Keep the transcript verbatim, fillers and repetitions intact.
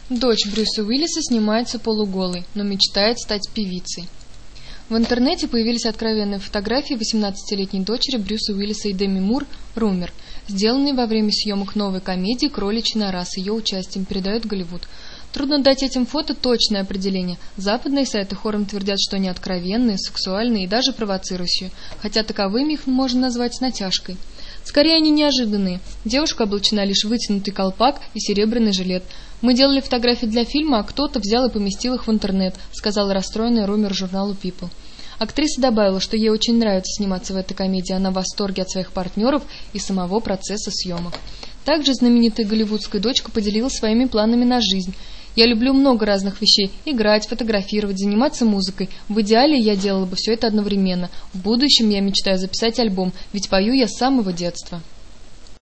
Дочь Брюса Уиллиса снимается полуголой, но мечтает стать певицей. В интернете появились откровенные фотографии восемнадцатилетней дочери Брюса Уиллиса и Деми Мур «Румер», сделанные во время съемок новой комедии «Кроличья нора» с ее участием, передает Голливуд. Трудно дать этим фото точное определение. Западные сайты хором твердят, что они откровенные, сексуальные и даже провоцирующие, хотя таковыми их можно назвать с натяжкой. Скорее, они неожиданные. Девушка облачена лишь в вытянутый колпак и серебряный жилет. «Мы делали фотографии для фильма, а кто-то взял и поместил их в интернет», сказала расстроенная Румер журналу People. Актриса добавила, что ей очень нравится сниматься в этой комедии, она в восторге от своих партнеров и самого процесса съемок. Также знаменитая голливудская дочка поделилась своими планами на жизнь. «Я люблю много разных вещей – играть, фотографировать, заниматься музыкой. В идеале я делала бы все это одновременно. В будущем я мечтаю записать альбом, ведь пою я с самого детства».